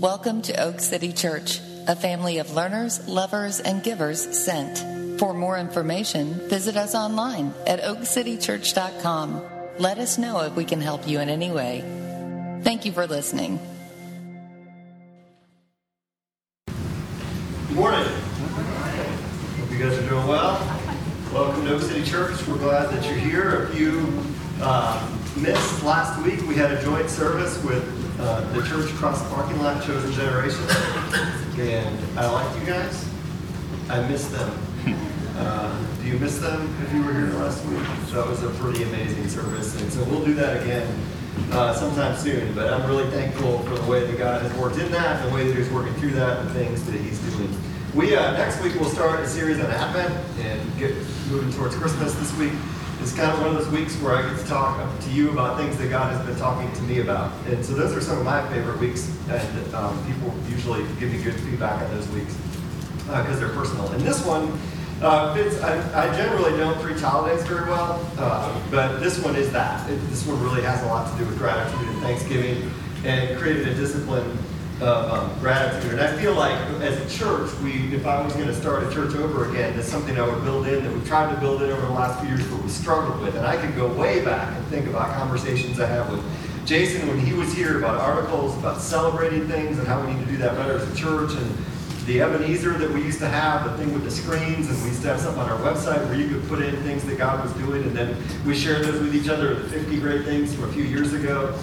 Welcome to Oak City Church, a family of learners, lovers, and givers sent. For more information, visit us online at oakcitychurch.com. Let us know if we can help you in any way. Thank you for listening. Good morning. Hope you guys are doing well. Welcome to Oak City Church. We're glad that you're here. If you missed last week, we had a joint service with the church across the parking lot, Chosen Generation. And I like you guys. I miss them. Do you miss them if you were here last week? So that was a pretty amazing service. And so we'll do that again sometime soon. But I'm really thankful for the way that God has worked in that, and the way that He's working through that, and the things that He's doing. We next week we'll start a series on Advent and get moving towards Christmas this week. It's kind of one of those weeks where I get to talk to you about things that God has been talking to me about. And so those are some of my favorite weeks, and people usually give me good feedback on those weeks because they're personal. And this one fits. I generally don't preach holidays very well, but this one is that. This one really has a lot to do with gratitude and Thanksgiving, and created a discipline of gratitude. And I feel like as a church, if I was going to start a church over again, that's something I would build in, that we've tried to build in over the last few years, but we struggled with. And I could go way back and think about conversations I had with Jason when he was here about articles, about celebrating things and how we need to do that better as a church, and the Ebenezer that we used to have, the thing with the screens, and we used to have something on our website where you could put in things that God was doing, and then we shared those with each other, the 50 great things from a few years ago.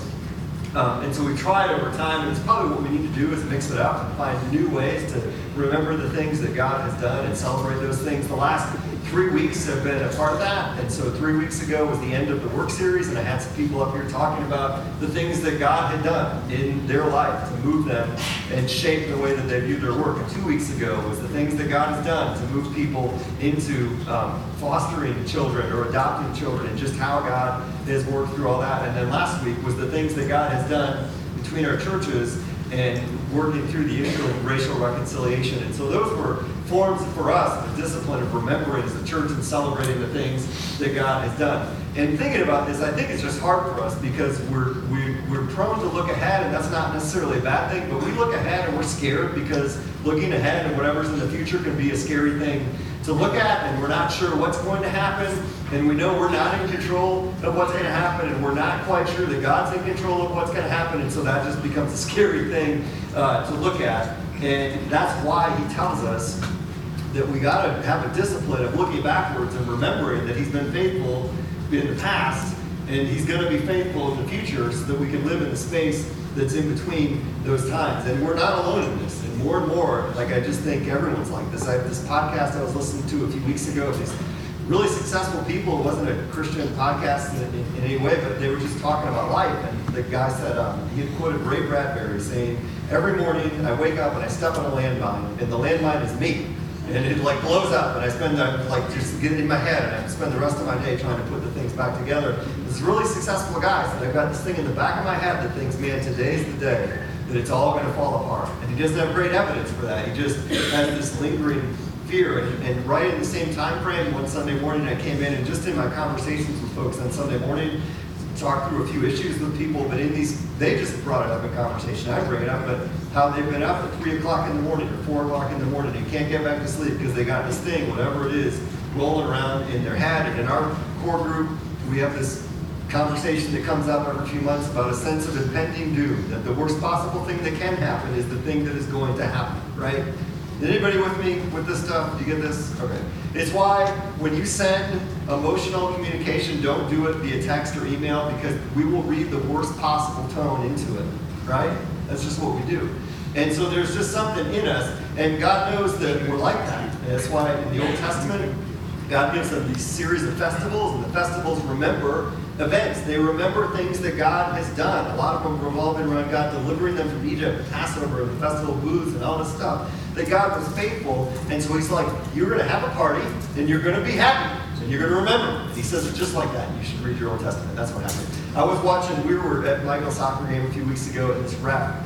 And so we tried over time, and it's probably what we need to do is mix it up and find new ways to remember the things that God has done and celebrate those things. The last 3 weeks have been a part of that. And so 3 weeks ago was the end of the work series, and I had some people up here talking about the things that God had done in their life to move them and shape the way that they view their work. And 2 weeks ago was the things that God has done to move people into fostering children or adopting children, and just how God has worked through all that. And then last week was the things that God has done between our churches and working through the issue of racial reconciliation. And so those were forms for us, the discipline of remembering as a church and celebrating the things that God has done. And thinking about this, I think it's just hard for us because we're prone to look ahead, and that's not necessarily a bad thing, but we look ahead and we're scared because looking ahead and whatever's in the future can be a scary thing to look at, and we're not sure what's going to happen, and we know we're not in control of what's going to happen, and we're not quite sure that God's in control of what's going to happen, and so that just becomes a scary thing to look at. And that's why He tells us that we got to have a discipline of looking backwards and remembering that He's been faithful in the past, and He's going to be faithful in the future, so that we can live in the space that's in between those times. And we're not alone in this. And more, like, I just think everyone's like this. I have this podcast I was listening to a few weeks ago of these really successful people. It wasn't a Christian podcast in any way, but they were just talking about life. And the guy said, he had quoted Ray Bradbury saying, "Every morning I wake up and I step on a landmine, and the landmine is me. And it like blows up, and I spend just get it in my head, and I spend the rest of my day trying to put the things back together." This really successful guy said, "I've got this thing in the back of my head that thinks, man, today's the day that it's all going to fall apart." And he doesn't have great evidence for that. He just has this lingering fear. And right in the same time frame, one Sunday morning I came in, and just in my conversations with folks on Sunday morning, talked through a few issues with people, but in these, they just brought it up in conversation. I bring it up, but how they've been up at 3 o'clock in the morning or 4 o'clock in the morning and can't get back to sleep because they got this thing, whatever it is, rolling around in their head. And in our core group, we have this conversation that comes up every few months about a sense of impending doom, that the worst possible thing that can happen is the thing that is going to happen, right? Is anybody with me with this stuff? Do you get this? Okay. It's why when you send emotional communication, don't do it via text or email, because we will read the worst possible tone into it, right? That's just what we do. And so there's just something in us, and God knows that we're like that. And that's why in the Old Testament, God gives them these series of festivals, and the festivals remember events. They remember things that God has done. A lot of them revolving around God delivering them from Egypt, the Passover, the Festival of Booths, and all this stuff. That God was faithful, and so He's like, you're going to have a party, and you're going to be happy, and you're going to remember. And He says it just like that. You should read your Old Testament. That's what happened. I was watching, we were at Michael's soccer game a few weeks ago, and this ref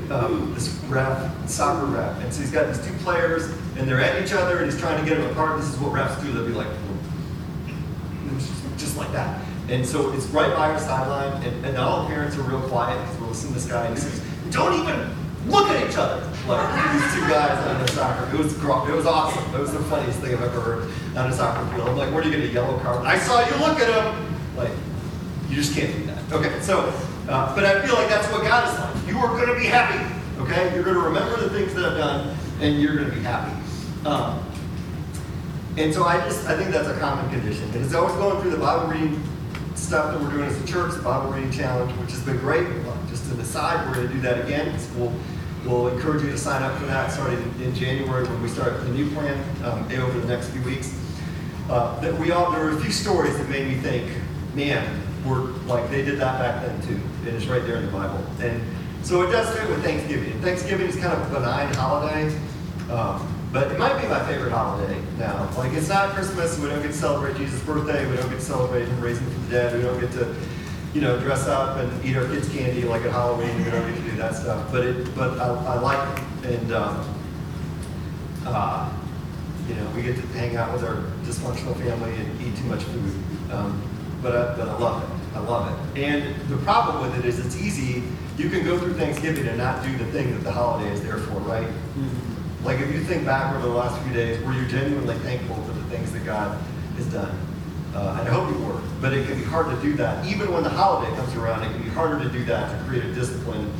soccer ref. And so he's got these two players, and they're at each other, and he's trying to get them apart. This is what refs do. They'll be like, just like that. And so it's right by our sideline, and all the parents are real quiet because we're listening to this guy, and he says, don't even look at each other. Like these two guys on the soccer. It was awesome. It was the funniest thing I've ever heard on a soccer field. I'm like, where do you get a yellow card? I saw you look at him. Like, you just can't do that. Okay, so, but I feel like that's what God is like. You are going to be happy. Okay, you're going to remember the things that I've done, and you're going to be happy. And so I think that's a common condition. And as I was going through the Bible reading stuff that we're doing as a church, the Bible reading challenge, which has been great. Just to the side, we're going to do that again. We'll encourage you to sign up for that starting in January when we start the new plan over the next few weeks. There were a few stories that made me think, man, they did that back then too. And it's right there in the Bible. And so it does fit with Thanksgiving. And Thanksgiving is kind of a benign holiday. But it might be my favorite holiday now. Like, it's not Christmas, we don't get to celebrate Jesus' birthday, we don't get to celebrate him raising from the dead, we don't get to, dress up and eat our kids' candy like at Halloween, we don't get to do that stuff. But I like it. And, we get to hang out with our dysfunctional family and eat too much food. But I love it. I love it. And the problem with it is it's easy. You can go through Thanksgiving and not do the thing that the holiday is there for, right? Mm-hmm. Like, if you think back over the last few days, were you genuinely thankful for the things that God has done? And I hope you were. But it can be hard to do that. Even when the holiday comes around, it can be harder to do that, to create a discipline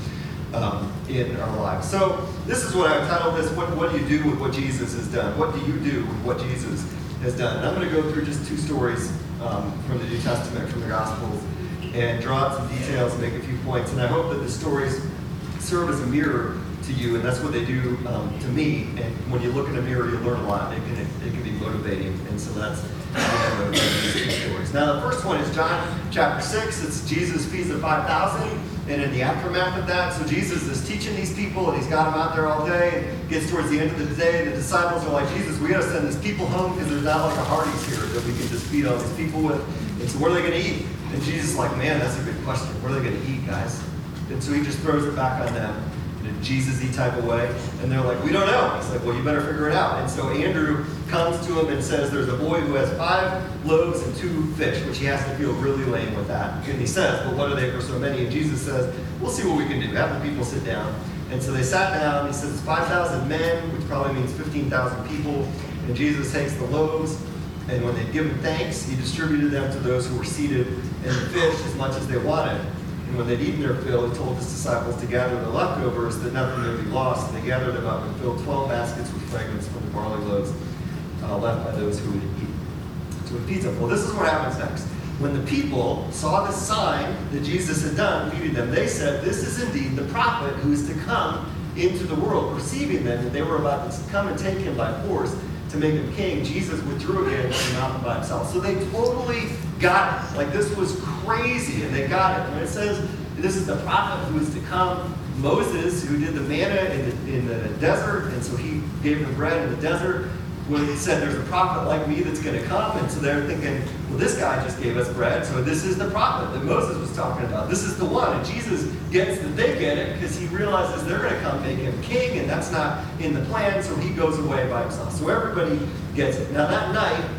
in our lives. So this is what I titled this, what do you do with what Jesus has done? What do you do with what Jesus has done? And I'm going to go through just two stories from the New Testament, from the Gospels, and draw out some details and make a few points. And I hope that the stories serve as a mirror to you, and that's what they do to me. And when you look in a mirror, you learn a lot. It can be motivating, and so that's these two stories. Now, the first one is John chapter 6. It's Jesus feeds the 5,000, and in the aftermath of that, so Jesus is teaching these people, and he's got them out there all day. And gets towards the end of the day, the disciples are like, Jesus, we got to send these people home because there's not like a Hardee's here that we can just feed all these people with. And so, what are they going to eat? And Jesus is like, man, that's a good question. What are they going to eat, guys? And so he just throws it back on them in a Jesus-y type of way. And they're like, we don't know. He's like, well, you better figure it out. And so Andrew comes to him and says, there's a boy who has 5 loaves and 2 fish, which he has to feel really lame with that. And he says, well, what are they for so many? And Jesus says, we'll see what we can do. Have the people sit down. And so they sat down. He says, 5,000 men, which probably means 15,000 people. And Jesus takes the loaves, and when they'd given thanks, he distributed them to those who were seated, and the fish as much as they wanted. And when they'd eaten their fill, he told his disciples to gather the leftovers, that nothing would be lost. And they gathered them up and filled 12 baskets with fragments from the barley loaves left by those who would eat. So it feeds them. Well, this is what happens next. When the people saw the sign that Jesus had done, feeding them, they said, this is indeed the prophet who is to come into the world. Perceiving then that they were about to come and take him by force to make him king, Jesus withdrew again to the mountain by himself. So they totally got it. Like, this was crazy, and they got it. When it says this is the prophet who is to come, Moses, who did the manna in the desert, and so he gave them bread in the desert, when he said there's a prophet like me that's going to come, and so they're thinking, well, this guy just gave us bread, so this is the prophet that Moses was talking about. This is the one. And Jesus gets that they get it because he realizes they're going to come make him king, and that's not in the plan, so he goes away by himself. So everybody gets it. Now that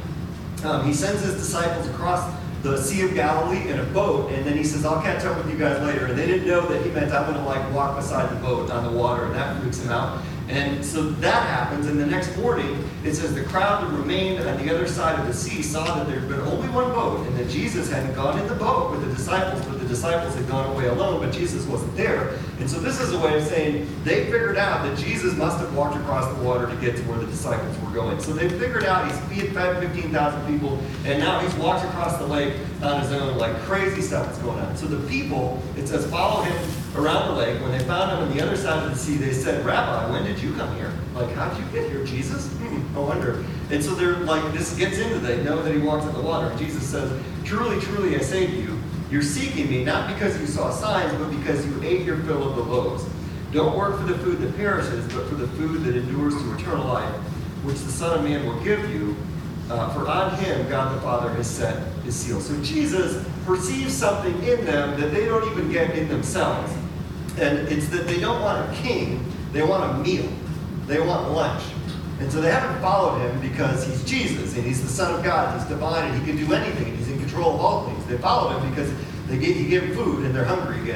night, he sends his disciples across the Sea of Galilee in a boat, and then he says, I'll catch up with you guys later. And they didn't know that he meant I'm going to walk beside the boat on the water, and that freaks him out. And so that happens, and the next morning, it says the crowd that remained on the other side of the sea saw that there had been only one boat, and that Jesus hadn't gone in the boat with the disciples, but the disciples had gone away alone, but Jesus wasn't there. And so this is a way of saying they figured out that Jesus must have walked across the water to get to where the disciples were going. So they figured out he's fed 15,000 people, and now he's walked across the lake on his own, like crazy stuff is going on. So the people, it says, follow him around the lake. When they found him on the other side of the sea, they said, Rabbi, when did you come here? Like, how'd you get here, Jesus? I wonder. And so they're like, this gets into, they know that he walks on the water. And Jesus says, truly, truly, I say to you, you're seeking me, not because you saw signs, but because you ate your fill of the loaves. Don't work for the food that perishes, but for the food that endures to eternal life, which the Son of Man will give you. For on him, God the Father has set his seal. So Jesus perceives something in them that they don't even get in themselves. And it's that they don't want a king, they want a meal. They want lunch. And so they haven't followed him because he's Jesus, and he's the Son of God, he's divine, and he can do anything, and he's in control of all things. They followed him because he gave them food, and they're hungry again.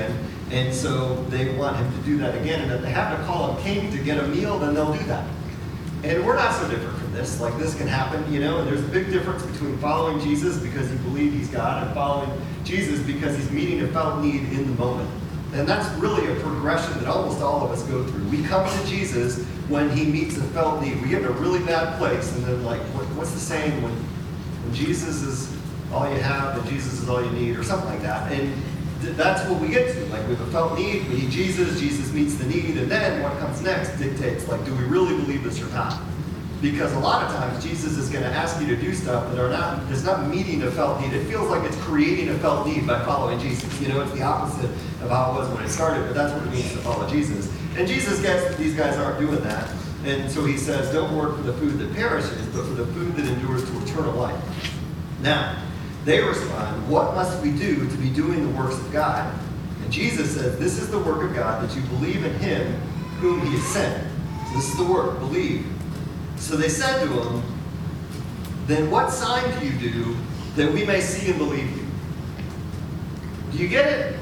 And so they want him to do that again. And if they have to call a king to get a meal, then they'll do that. And we're not so different from this. Like, this can happen, and there's a big difference between following Jesus because you believe he's God and following Jesus because he's meeting a felt need in the moment. And that's really a progression that almost all of us go through. We come to Jesus when he meets a felt need. We get in a really bad place, and then, like, what's the saying? When Jesus is all you have, and Jesus is all you need, or something like that. And that's what we get to. Like, we have a felt need, we need Jesus, Jesus meets the need, and then what comes next dictates, like, do we really believe this or not? Because a lot of times Jesus is going to ask you to do stuff that it's not meeting a felt need. It feels like it's creating a felt need by following Jesus. It's the opposite of how it was when it started, but that's what it means to follow Jesus. And Jesus gets that these guys aren't doing that. And so he says, don't work for the food that perishes, but for the food that endures to eternal life. Now, they respond, what must we do to be doing the works of God? And Jesus says, this is the work of God, that you believe in him whom he has sent. So this is the work, believe. So they said to him, then what sign do you do that we may see and believe you? Do you get it?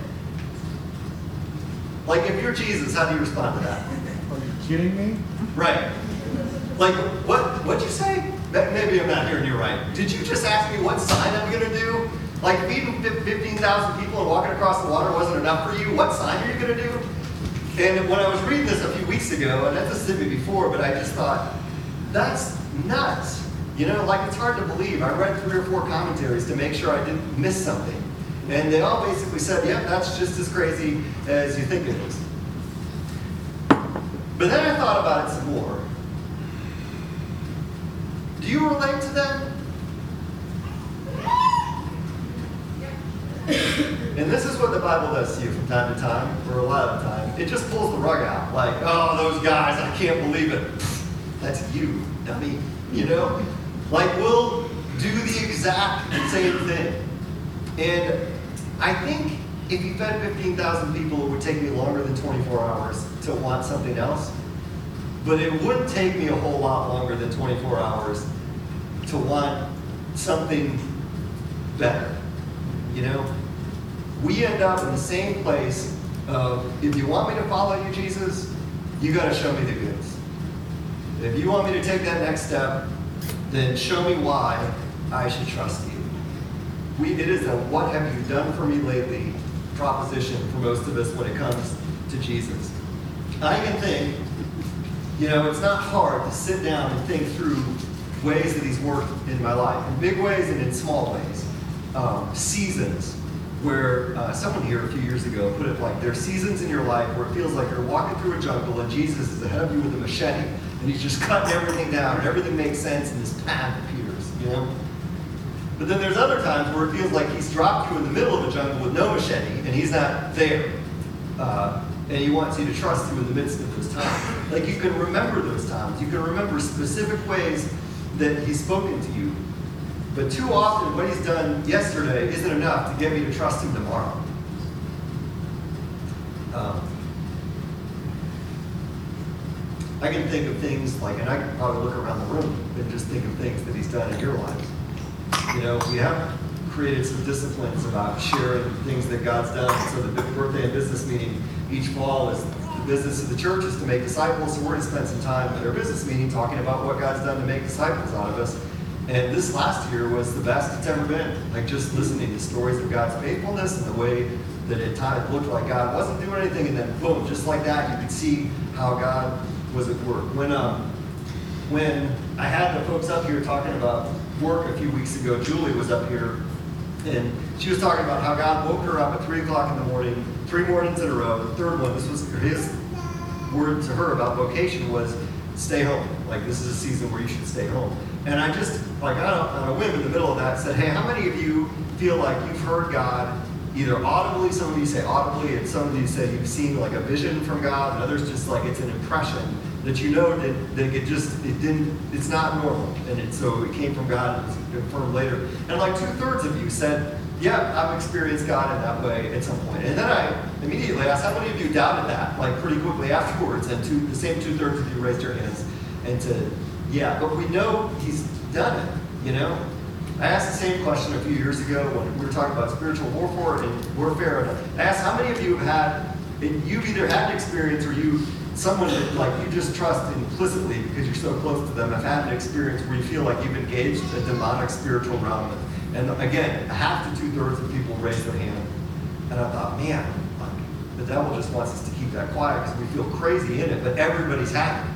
Like, if you're Jesus, how do you respond to that? Are you kidding me? Right. Like, what'd you say? Maybe I'm not hearing you right. Did you just ask me what sign I'm going to do? Like, feeding 15,000 people and walking across the water wasn't enough for you? What sign are you going to do? And when I was reading this a few weeks ago, and that's hit me before, but I just thought, that's nuts. Like, it's hard to believe. I read 3 or 4 commentaries to make sure I didn't miss something. And they all basically said, yeah, that's just as crazy as you think it is. But then I thought about it some more. Do you relate to them? And this is what the Bible does to you from time to time, or a lot of the time. It just pulls the rug out. Like, oh, those guys, I can't believe it. That's you, dummy. Like, we'll do the exact same thing. And I think if you fed 15,000 people, it would take me longer than 24 hours to want something else. But it wouldn't take me a whole lot longer than 24 hours to want something better. We end up in the same place of, if you want me to follow you, Jesus, you got to show me the goods. If you want me to take that next step, then show me why I should trust you. It is a what have you done for me lately proposition for most of us when it comes to Jesus. I can think, it's not hard to sit down and think through ways that he's worked in my life, in big ways and in small ways. Seasons where someone here a few years ago put it like, there are seasons in your life where it feels like you're walking through a jungle and Jesus is ahead of you with a machete and he's just cutting everything down and everything makes sense and this path appears, But then there's other times where it feels like he's dropped you in the middle of the jungle with no machete and he's not there. And he wants you to trust you in the midst of those times. Like, you can remember those times. You can remember specific ways that he's spoken to you. But too often, what he's done yesterday isn't enough to get me to trust him tomorrow. I can think of things like, and I can probably look around the room and just think of things that he's done in your lives. We have created some disciplines about sharing things that God's done. So the birthday and business meeting each fall is the business of the church is to make disciples. So we're going to spend some time at our business meeting talking about what God's done to make disciples out of us. And this last year was the best it's ever been. Like, just listening to stories of God's faithfulness and the way that at times looked like God wasn't doing anything, and then boom, just like that, you could see how God was at work. When I had the folks up here talking about work a few weeks ago, Julie was up here, and she was talking about how God woke her up at 3 o'clock in the morning, 3 mornings in a row. The third one, this was his word to her about vocation, was stay home. Like, this is a season where you should stay home. And I just, like, on a whim in the middle of that, said, hey, how many of you feel like you've heard God either audibly, some of you say audibly, and some of you say you've seen like a vision from God, and others just like it's an impression that it's not normal, and so it came from God and it was confirmed later. And like 2/3 of you said, yeah, I've experienced God in that way at some point. And then I immediately asked, how many of you doubted that, like pretty quickly afterwards? And the same 2/3 of you raised your hands and said, yeah, but we know he's done it, I asked the same question a few years ago when we were talking about spiritual warfare, and I asked how many of you have had And you've either had an experience or someone that like you just trust implicitly because you're so close to them have had an experience where you feel like you've engaged a demonic spiritual realm. And again, half to 2/3 of people raise their hand. And I thought, man, like, the devil just wants us to keep that quiet because we feel crazy in it, but everybody's happy.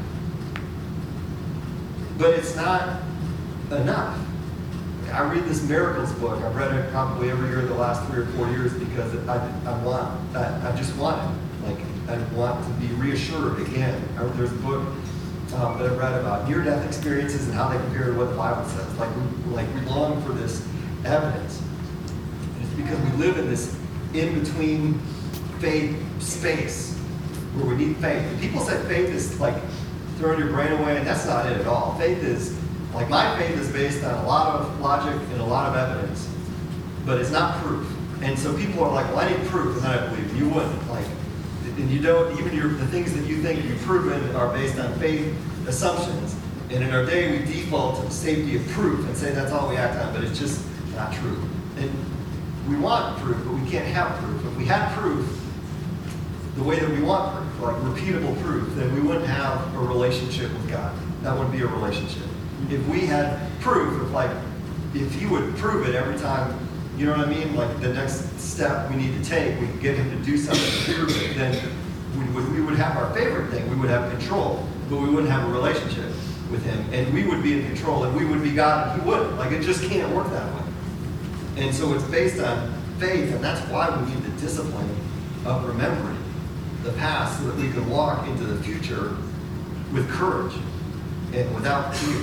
But it's not enough. I read this miracles book. I've read it probably every year the last 3 or 4 years because I just want it. Like, I want to be reassured again. There's a book that I've read about near-death experiences and how they compare to what the Bible says. Like we long for this evidence. And it's because we live in this in-between faith space where we need faith. And people say faith is like throwing your brain away, and that's not it at all. Faith is, like my faith is based on a lot of logic and a lot of evidence, but it's not proof. And so people are like, well, I need proof, and then I believe. You wouldn't. Like, and you don't, even the things that you think you've proven are based on faith assumptions. And in our day, we default to the safety of proof and say that's all we act on, but it's just not true. And we want proof, but we can't have proof. If we had proof the way that we want proof, like repeatable proof, then we wouldn't have a relationship with God. That wouldn't be a relationship. If we had proof of like, if he would prove it every time, you know what I mean? Like the next step we need to take, we could get him to do something to prove it, then we would have our favorite thing. We would have control, but we wouldn't have a relationship with him. And we would be in control, and we would be God, and he wouldn't. Like it just can't work that way. And so it's based on faith, and that's why we need the discipline of remembering the past so that we can walk into the future with courage and without fear.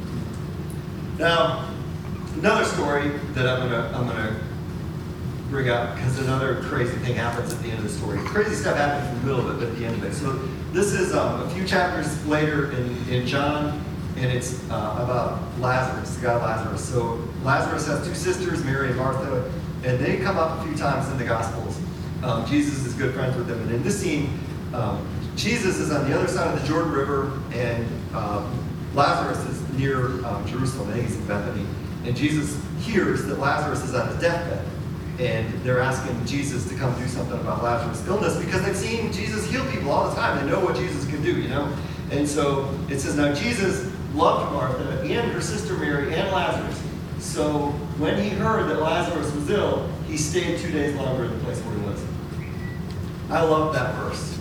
Now, another story that I'm gonna bring up because another crazy thing happens at the end of the story. Crazy stuff happens in the middle of it, but at the end of it. So this is a few chapters later in John, and it's about Lazarus, the guy Lazarus. So Lazarus has two sisters, Mary and Martha, and they come up a few times in the Gospels. Jesus is good friends with them, and in this scene, Jesus is on the other side of the Jordan River, and Lazarus is near Jerusalem. I think he's in Bethany. And Jesus hears that Lazarus is on his deathbed. And they're asking Jesus to come do something about Lazarus' illness because they've seen Jesus heal people all the time. They know what Jesus can do, you know? And so it says, now Jesus loved Martha and her sister Mary and Lazarus. So when he heard that Lazarus was ill, he stayed 2 days longer in the place where he was. I love that verse.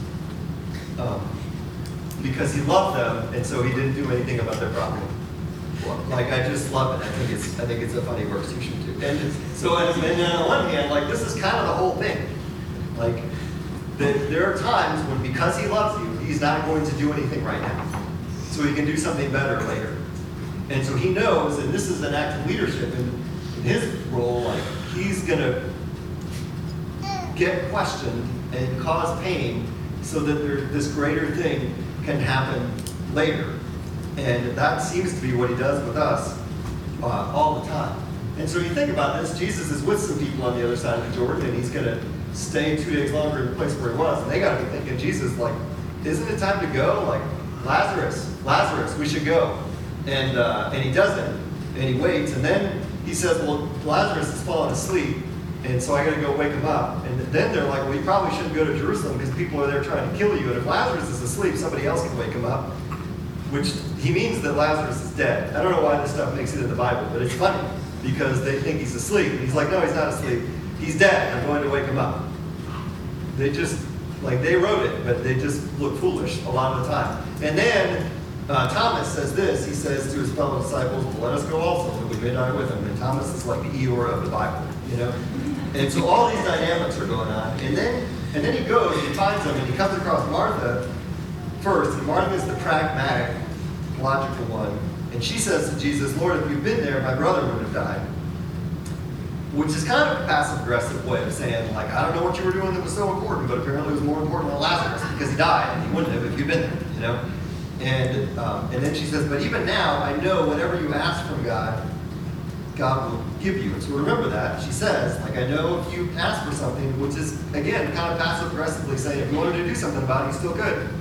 Because he loved them, and so he didn't do anything about their problem. Like, I just love it. I think it's a funny verse. You should too. And so, and then on one hand, like, this is kind of the whole thing. Like, there are times when because he loves you, he's not going to do anything right now. So he can do something better later. And so he knows, and this is an act of leadership in his role, like, he's going to get questioned and cause pain so that this greater thing can happen later. And that seems to be what he does with us all the time. And so you think about this, Jesus is with some people on the other side of the Jordan, and he's going to stay 2 days longer in the place where he was. And they got to be thinking, Jesus, like, isn't it time to go? Like, Lazarus, we should go. And he doesn't, and he waits. And then he says, well, Lazarus has fallen asleep, and so I got to go wake him up. And then they're like, well, you probably shouldn't go to Jerusalem because people are there trying to kill you. And if Lazarus is asleep, somebody else can wake him up. Which he means that Lazarus is dead. I don't know why this stuff makes it in the Bible, but it's funny because they think he's asleep. And he's like, no, he's not asleep. He's dead. I'm going to wake him up. They just, like, they wrote it, but they just look foolish a lot of the time. And then Thomas says this. He says to his fellow disciples, well, let us go also, that we may die with him. And Thomas is like the Eeyore of the Bible, you know? And so all these dynamics are going on. And then he goes and he finds them, and he comes across Martha first. And Martha is the pragmatic, logical one. And she says to Jesus, Lord, if you'd been there, my brother would have died. Which is kind of a passive-aggressive way of saying, like, I don't know what you were doing that was so important, but apparently it was more important than Lazarus because he died, and he wouldn't have if you'd been there, you know? And then she says, but even now, I know whatever you ask from God, God will give you. And so remember that. She says, like, I know if you ask for something, which is, again, kind of passive-aggressively saying, if you wanted to do something about it, you still could.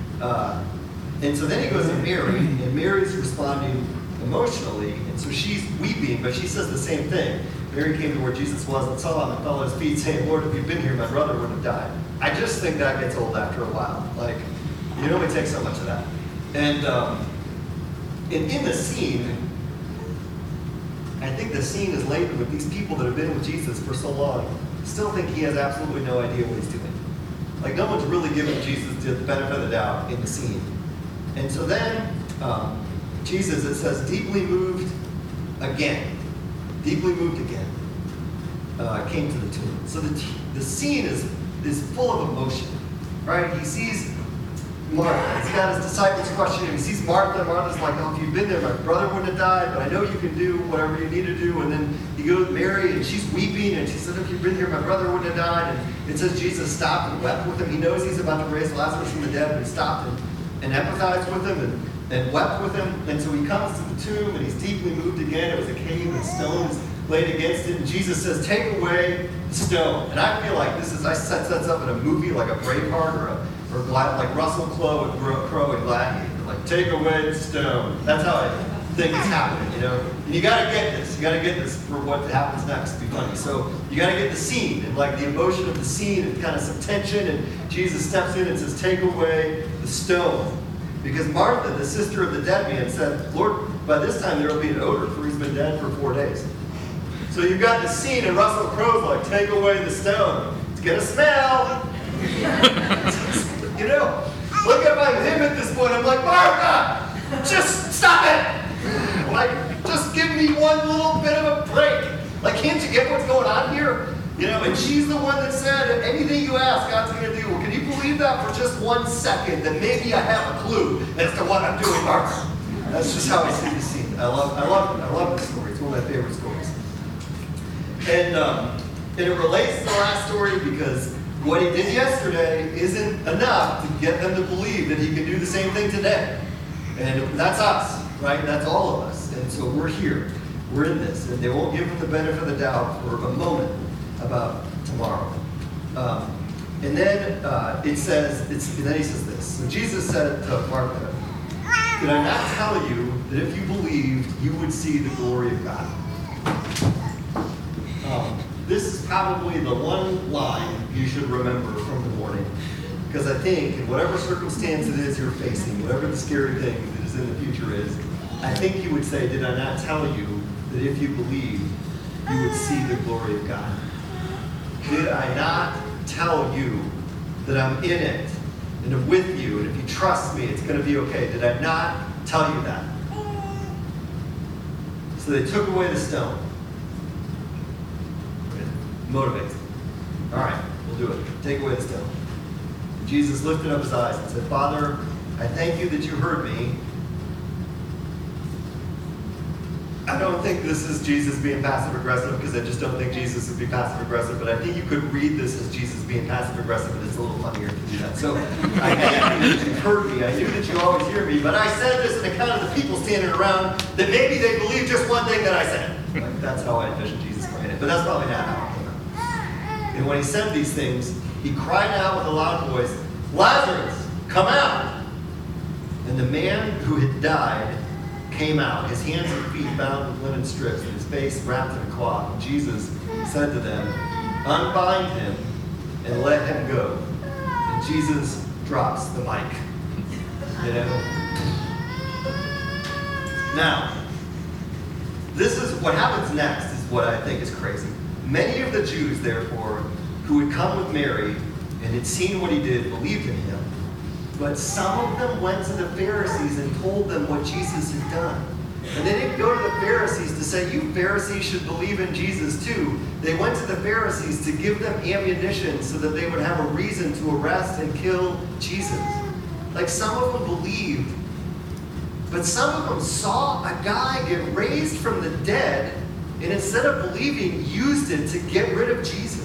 And so then he goes to Mary, and Mary's responding emotionally, and so she's weeping, but she says the same thing. Mary came to where Jesus was and saw him and fell at his feet, saying, Lord, if you'd been here, my brother would have died. I just think that gets old after a while. Like, you only take so much of that. And in the scene, I think the scene is laden with these people that have been with Jesus for so long, still think he has absolutely no idea what he's doing. Like, no one's really giving Jesus the benefit of the doubt in the scene. And so then, Jesus, it says, deeply moved again, came to the tomb. So the scene is full of emotion, right? He sees Martha. He's got his disciples questioning him. He sees Martha. Martha's like, oh, if you'd been there, my brother wouldn't have died, but I know you can do whatever you need to do. And then he goes to Mary, and she's weeping, and she said, if you'd been here, my brother wouldn't have died. And it says Jesus stopped and wept with him. He knows he's about to raise Lazarus from the dead, but he stopped and empathized with him and wept with him. And so he comes to the tomb, and he's deeply moved again. It was a cave, and stones laid against it. And Jesus says, take away the stone. And I feel like I set this up in a movie like a Braveheart or like Russell Crowe and Gladiator. Like, take away the stone. That's how I think it's happening, you know? And you got to get this. You got to get this for what happens next to be funny. So you got to get the scene and like the emotion of the scene and kind of some tension. And Jesus steps in and says, take away the stone. Because Martha, the sister of the dead man, said, Lord, by this time there will be an odor, for he's been dead for 4 days. So you've got the scene, and Russell Crowe's like, take away the stone. It's going to smell. You know, look at him at this point. I'm like, Martha, just stop it. Like, just give me one little bit of a break. Like, can't you get what's going on here? You know, and she's the one that said, anything you ask, God's going to do. Well, can you believe that for just 1 second? That maybe I have a clue as to what I'm doing, Martha. That's just how I see the scene. I love this story. It's one of my favorite stories. And it relates to the last story because what he did yesterday isn't enough to get them to believe that he can do the same thing today. And that's us, right? That's all of us. And so we're here. We're in this. And they won't give him the benefit of the doubt for a moment about tomorrow. And then it says, then he says this. So Jesus said to Martha, did I not tell you that if you believed, you would see the glory of God? This is probably the one line you should remember from the morning. Because I think in whatever circumstance it is you're facing, whatever the scary thing that is in the future is, I think you would say, did I not tell you that if you believed, you would see the glory of God? Did I not tell you that I'm in it and I'm with you, and if you trust me, it's going to be okay? Did I not tell you that? So they took away the stone. Motivates. All right, we'll do it. Take away the stone. Jesus lifted up his eyes and said, Father, I thank you that you heard me. I don't think this is Jesus being passive-aggressive because I just don't think Jesus would be passive-aggressive, but I think you could read this as Jesus being passive-aggressive, and it's a little funnier to do that. So I knew that you heard me. I knew that you always hear me, but I said this in account of the people standing around that maybe they believe just one thing that I said. Like, that's how I envision Jesus praying it, but that's probably not how it came out. And when he said these things, he cried out with a loud voice, Lazarus, come out! And the man who had died came out, his hands and feet bound with linen strips, and his face wrapped in a cloth. And Jesus said to them, unbind him and let him go. And Jesus drops the mic. You know? Now, this is what happens next is what I think is crazy. Many of the Jews, therefore, who had come with Mary and had seen what he did, believed in him. But some of them went to the Pharisees and told them what Jesus had done. And they didn't go to the Pharisees to say, you Pharisees should believe in Jesus too. They went to the Pharisees to give them ammunition so that they would have a reason to arrest and kill Jesus. Like, some of them believed, but some of them saw a guy get raised from the dead, and instead of believing, used it to get rid of Jesus.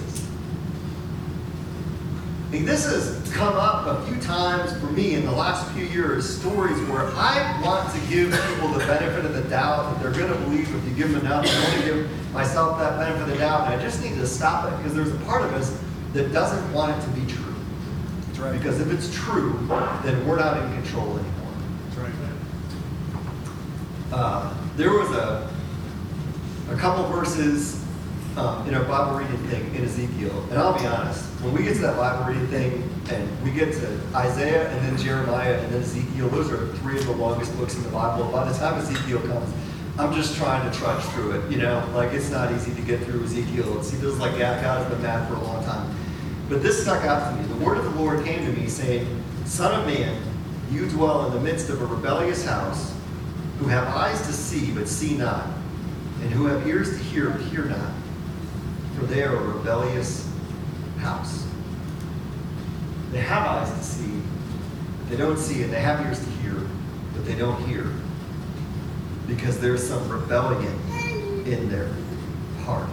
I mean, this has come up a few times for me in the last few years, stories where I want to give people the benefit of the doubt that they're going to believe if you give them enough. I want to give myself that benefit of the doubt, and I just need to stop it because there's a part of us that doesn't want it to be true. That's right. Because if it's true, then we're not in control anymore. That's right. There was a couple verses in our Bible reading thing in Ezekiel. And I'll be honest, when we get to that Bible reading thing and we get to Isaiah and then Jeremiah and then Ezekiel, those are three of the longest books in the Bible. By the time Ezekiel comes, I'm just trying to trudge through it, Like, it's not easy to get through Ezekiel. It feels like God has been mad for a long time. But this stuck out to me. The word of the Lord came to me saying, Son of man, you dwell in the midst of a rebellious house, who have eyes to see but see not, and who have ears to hear but hear not, for they are a rebellious house. They have eyes to see, but they don't see, and they have ears to hear, but they don't hear, because there's some rebellion in their heart.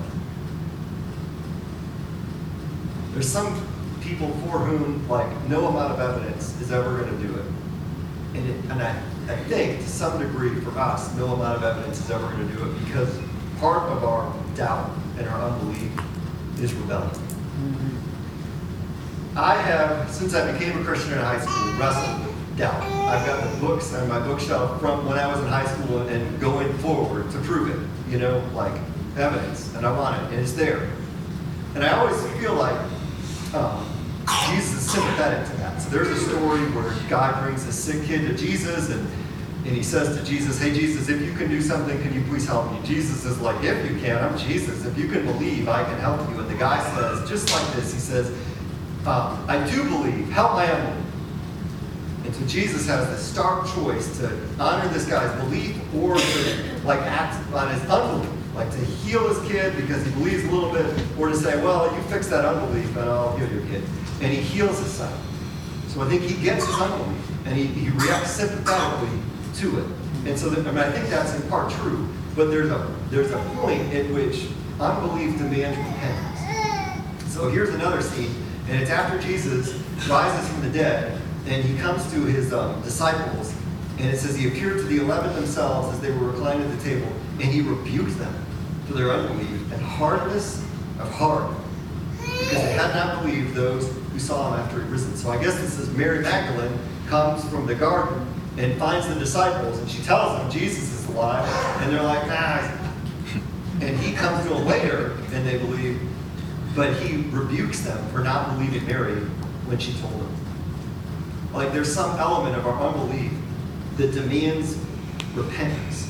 There's some people for whom, no amount of evidence is ever going to do it. And I think, to some degree, for us, no amount of evidence is ever going to do it, because part of our doubt and our unbelief is rebellion. Mm-hmm. I have, since I became a Christian in high school, wrestled with doubt. I've got the books on my bookshelf from when I was in high school and going forward to prove it, evidence, and I want it, and it's there. And I always feel like Jesus is sympathetic to that. So there's a story where God brings a sick kid to Jesus, and he says to Jesus, hey, Jesus, if you can do something, can you please help me? Jesus is like, if you can, I'm Jesus. If you can believe, I can help you. And the guy says, just like this, he says, I do believe, help my unbelief. And so Jesus has this stark choice to honor this guy's belief or to act on his unbelief. To heal his kid because he believes a little bit, or to say, well, you fix that unbelief and I'll heal your kid. And he heals his son. So I think he gets his unbelief and he reacts sympathetically to it. And so I think that's in part true, but there's a point at which unbelief demands repentance. So here's another scene, and it's after Jesus rises from the dead, and he comes to his disciples, and it says he appeared to the 11 themselves as they were reclining at the table, and he rebuked them for their unbelief and hardness of heart, because they had not believed those who saw him after he risen. So I guess this is Mary Magdalene comes from the garden and finds the disciples, and she tells them Jesus is alive, and they're like, nah. And he comes to them later, and they believe, but he rebukes them for not believing Mary when she told them. There's some element of our unbelief that demands repentance.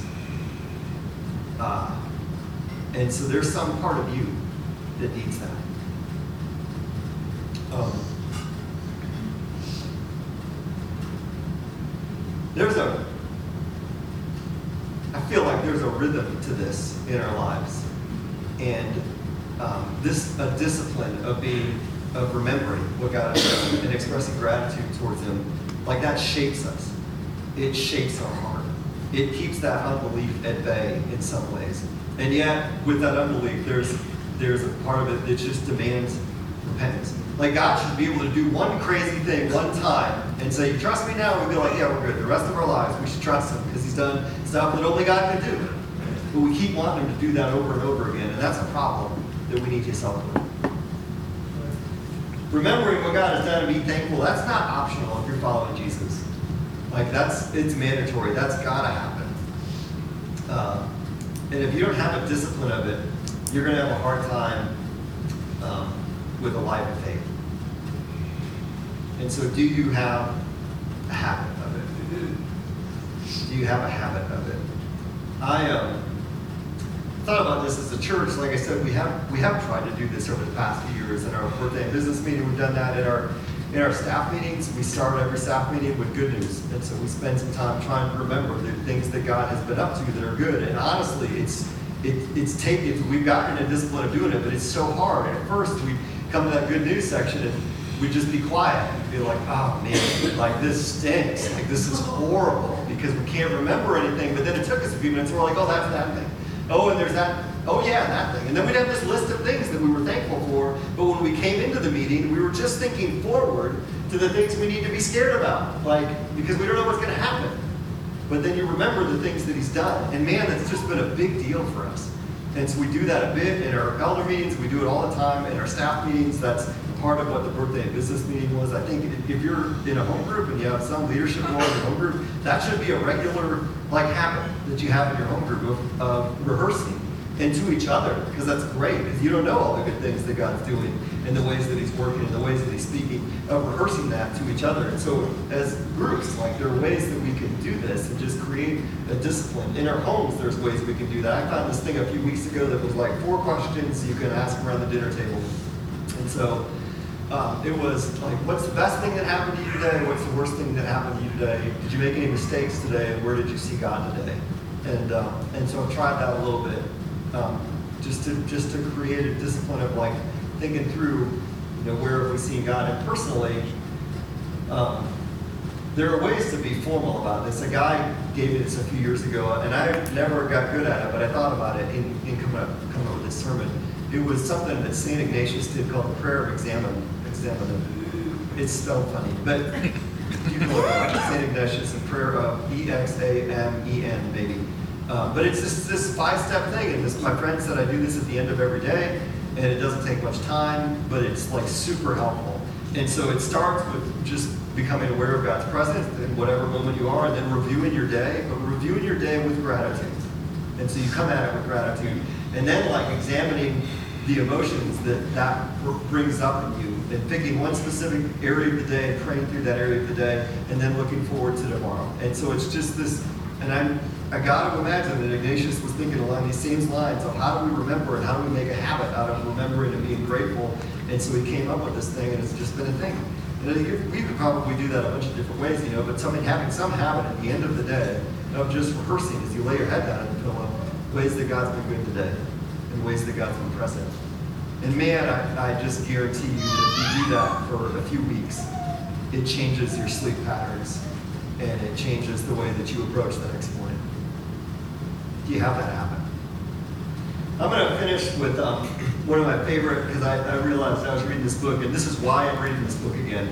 And so there's some part of you that needs that. I feel like there's a rhythm to this in our lives. And a discipline of remembering what God has done and expressing gratitude towards Him, that shapes us. It shapes our heart. It keeps that unbelief at bay in some ways. And yet, with that unbelief, there's a part of it that just demands repentance. God should be able to do one crazy thing one time and say, you trust me now? And we'd be like, yeah, we're good. The rest of our lives, we should trust Him because He's done stuff that only God can do. But we keep wanting Him to do that over and over again, and that's a problem that we need to solve with. Remembering what God has done and being thankful, that's not optional if you're following Jesus. It's mandatory. That's got to happen. And if you don't have a discipline of it, you're going to have a hard time with a life of faith. And so do you have a habit of it? Do you have a habit of it? I thought about this as a church. Like I said, we have tried to do this over the past few years. In our birthday and business meeting, we've done that. In our staff meetings, we start every staff meeting with good news. And so we spend some time trying to remember the things that God has been up to that are good. And honestly, we've gotten a discipline of doing it, but it's so hard. And at first, we come to that good news section and we'd just be quiet and be like, oh man, this stinks. This is horrible because we can't remember anything. But then it took us a few minutes and we're like, oh, that's that thing. Oh, and there's that. Oh, yeah, that thing. And then we'd have this list of things that we were thankful for. But when we came into the meeting, we were just thinking forward to the things we need to be scared about. Because we don't know what's going to happen. But then you remember the things that He's done. And man, that's just been a big deal for us. And so we do that a bit in our elder meetings. We do it all the time in our staff meetings. That's part of what the birthday and business meeting was. I think if you're in a home group and you have some leadership role in your home group, that should be a regular habit that you have in your home group of rehearsing and to each other, because that's great, because you don't know all the good things that God's doing and the ways that he's working and the ways that he's speaking, rehearsing that to each other. And so as groups, like, there are ways that we can do this and just create a discipline. In our homes, there's ways we can do that. I found this thing a few weeks ago that was like 4 questions you can ask around the dinner table. And so it was like, what's the best thing that happened to you today? What's the worst thing that happened to you today? Did you make any mistakes today? And where did you see God today? And so I've tried that a little bit, just to create a discipline of like thinking through, where have we seen God? And personally, there are ways to be formal about this. A guy gave me this a few years ago, and I never got good at it, but I thought about it in coming up with this sermon. It was something that St. Ignatius did called the prayer of examen. It's spelled funny, but you can look at it. St. Ignatius, a prayer of E-X-A-M-E-N, maybe. But it's this 5-step thing, and my friend said I do this at the end of every day, and it doesn't take much time, but it's like super helpful. And so it starts with just becoming aware of God's presence in whatever moment you are, and then reviewing your day, but reviewing your day with gratitude. And so you come at it with gratitude, and then like examining the emotions that brings up in you, and picking one specific area of the day and praying through that area of the day, and then looking forward to tomorrow. And so it's just this, and I got to imagine that Ignatius was thinking along these same lines of how do we remember and how do we make a habit out of remembering and being grateful. And so he came up with this thing, and it's just been a thing. And we could probably do that a bunch of different ways, but having some habit at the end of the day of just rehearsing as you lay your head down on the pillow, ways that God's been good today and ways that God's been present. And man, I just guarantee you that if you do that for a few weeks, it changes your sleep patterns and it changes the way that you approach the next morning. Do you have that happen? I'm going to finish with one of my favorite, because I realized I was reading this book, and this is why I'm reading this book again.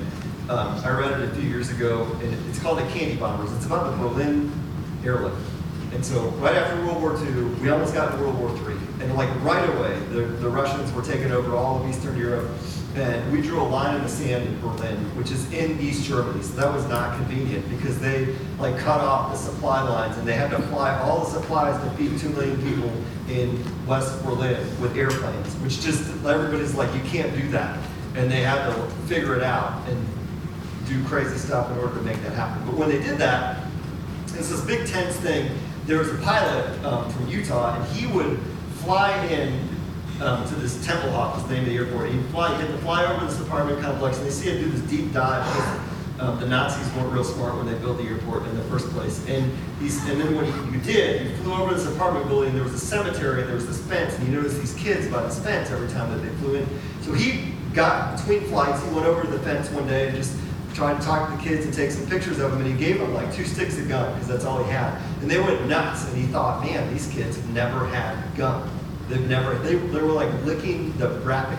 I read it a few years ago, and it's called The Candy Bombers. It's about the Berlin airlift. And so right after World War II, we almost got to World War III. And like right away, the Russians were taking over all of Eastern Europe. And we drew a line in the sand in Berlin, which is in East Germany. So that was not convenient because they like cut off the supply lines and they had to fly all the supplies to feed 2 million people in West Berlin with airplanes, which just, everybody's like, you can't do that. And they had to figure it out and do crazy stuff in order to make that happen. But when they did that, it's this big tense thing. There was a pilot from Utah, and he would fly in to this Tempelhof, is the name of the airport. He'd have to fly over this apartment complex, and they see him do this deep dive because the Nazis weren't real smart when they built the airport in the first place. And then when he did, he flew over this apartment building, and there was a cemetery, and there was this fence, and he noticed these kids by this fence every time that they flew in. So he got between flights, he went over to the fence one day and just tried to talk to the kids and take some pictures of them, and he gave them like 2 sticks of gum because that's all he had. And they went nuts, and he thought, man, these kids have never had gum. They were like licking the wrapping,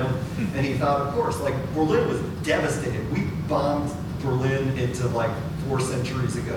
And he thought, of course, like Berlin was devastated. We bombed Berlin into like 4 centuries ago,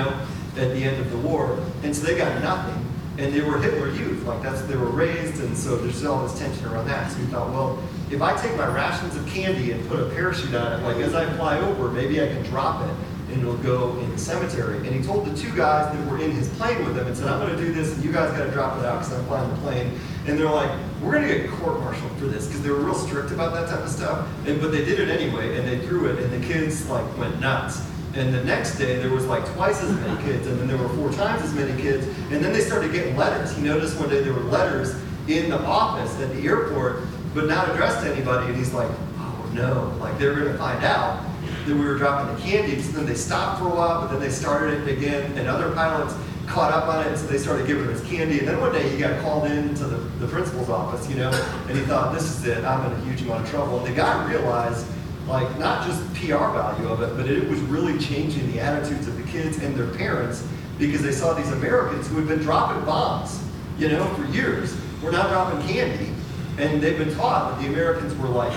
at the end of the war. And so they got nothing. And they were Hitler Youth, like they were raised, and so there's all this tension around that. So he thought, well, if I take my rations of candy and put a parachute on it, like as I fly over, maybe I can drop it and it'll go in the cemetery. And he told the 2 guys that were in his plane with him and said, I'm going to do this, and you guys got to drop it out because I'm flying the plane. And they're like, we're going to get court-martialed for this because they were real strict about that type of stuff. But they did it anyway, and they threw it, and the kids like went nuts. And the next day, there was like twice as many kids, and then there were 4 times as many kids. And then they started getting letters. He noticed one day there were letters in the office at the airport, but not addressed to anybody. And he's like, oh no, like they're going to find out that we were dropping the candy. So then they stopped for a while, but then they started it again, and other pilots caught up on it, and so they started giving him his candy. And then one day he got called into the principal's office, and he thought, this is it, I'm in a huge amount of trouble. And the guy realized, like, not just PR value of it, but it was really changing the attitudes of the kids and their parents because they saw these Americans who had been dropping bombs, for years, were now dropping candy. And they've been taught that the Americans were like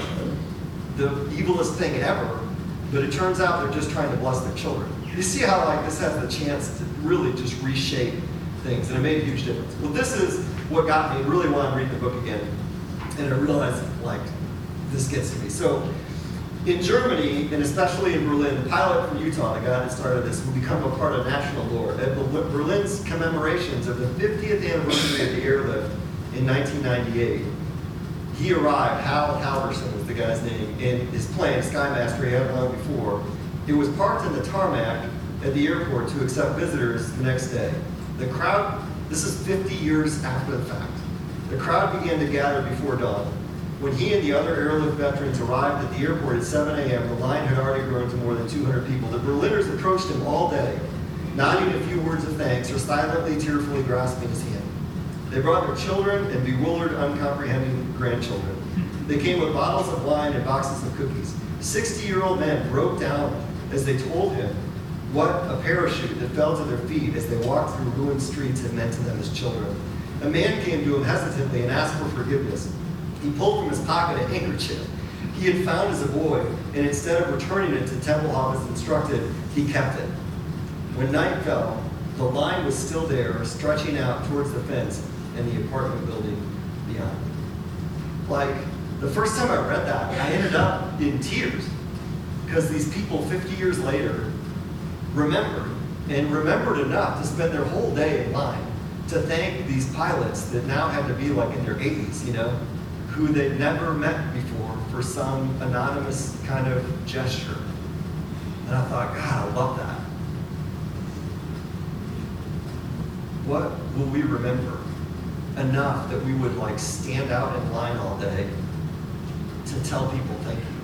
the evilest thing ever, but it turns out they're just trying to bless their children. You see how like this has the chance to really just reshape things, and it made a huge difference. Well, this is what got me really want to read the book again, and I realized like this gets to me. So in Germany, and especially in Berlin, the pilot from Utah, the guy that started this, will become a part of national lore. At Berlin's commemorations of the 50th anniversary of the airlift, in 1998. He arrived, Hal Halverson was the guy's name, in his plane, Skymaster he had long before. It was parked in the tarmac at the airport to accept visitors the next day. The crowd, this is 50 years after the fact. The crowd began to gather before dawn. When he and the other airlift veterans arrived at the airport at 7 a.m., the line had already grown to more than 200 people. The Berliners approached him all day, nodding a few words of thanks or silently, tearfully grasping his hand. They brought their children and bewildered, uncomprehending grandchildren. They came with bottles of wine and boxes of cookies. 60-year-old men broke down as they told him what a parachute that fell to their feet as they walked through ruined streets had meant to them as children. A man came to him hesitantly and asked for forgiveness. He pulled from his pocket a handkerchief he had found as a boy, and instead of returning it to Tempelhof as instructed, he kept it. When night fell, the line was still there, stretching out towards the fence and the apartment building beyond. Like, the first time I read that, I ended up in tears, because these people 50 years later remembered enough to spend their whole day in line to thank these pilots that now had to be like in their 80s, who they'd never met before for some anonymous kind of gesture. And I thought, God, I love that. What will we remember enough that we would stand out in line all day to tell people thank you?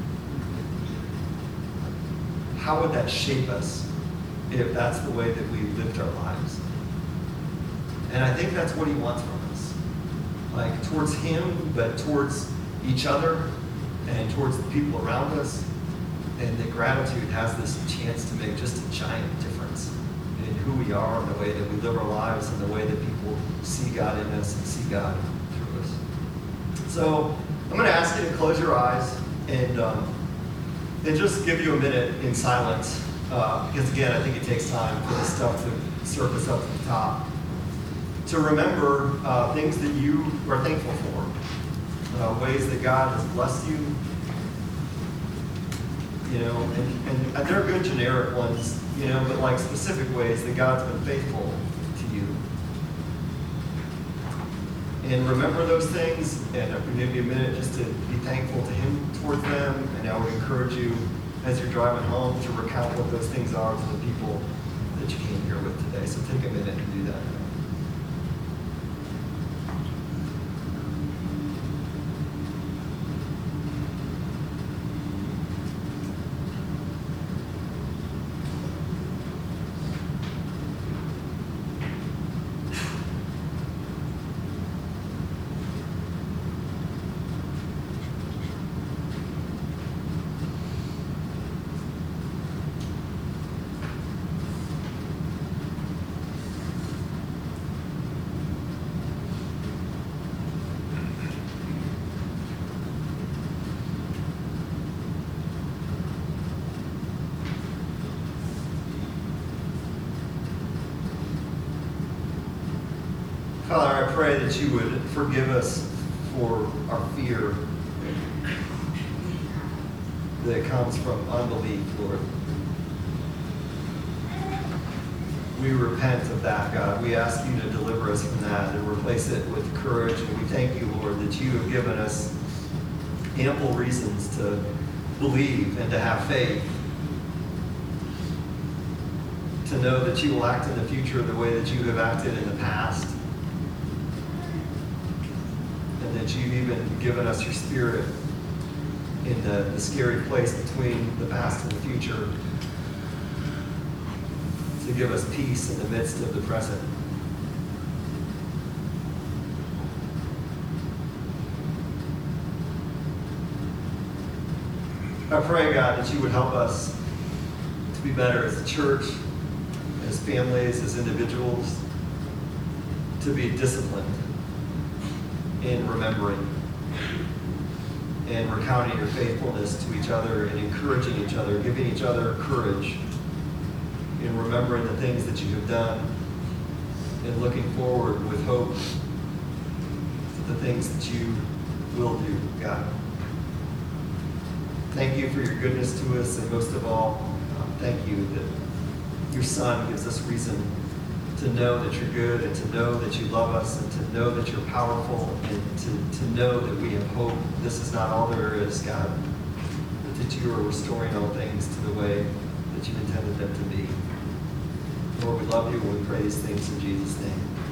How would that shape us if that's the way that we lived our lives? And I think that's what he wants from us. Towards him, but towards each other and towards the people around us. And that gratitude has this chance to make just a giant difference in who we are and the way that we live our lives and the way that people see God in us and see God through us. So I'm going to ask you to close your eyes and just give you a minute in silence. Because again, I think it takes time for this stuff to surface up to the top. To remember things that you are thankful for, ways that God has blessed you, and they're good generic ones, but specific ways that God's been faithful to you. And remember those things, and I'm going to give you a minute just to be thankful to Him towards them, and I would encourage you as you're driving home to recount what those things are to the people that you came here with today. So take a minute and do that. Father, I pray that you would forgive us for our fear that comes from unbelief, Lord. We repent of that, God. We ask you to deliver us from that and replace it with courage. And we thank you, Lord, that you have given us ample reasons to believe and to have faith, to know that you will act in the future the way that you have acted in the past. That you've even given us your Spirit in the scary place between the past and the future to give us peace in the midst of the present. I pray, God, that you would help us to be better as a church, as families, as individuals, to be disciplined in remembering and recounting your faithfulness to each other and encouraging each other, giving each other courage in remembering the things that you have done and looking forward with hope to the things that you will do, God. Thank you for your goodness to us, and most of all, thank you that your Son gives us reason to know that you're good, and to know that you love us, and to know that you're powerful, and to know that we have hope. This is not all there is, God, but that you are restoring all things to the way that you intended them to be. Lord, we love you, and we pray these things in Jesus' name.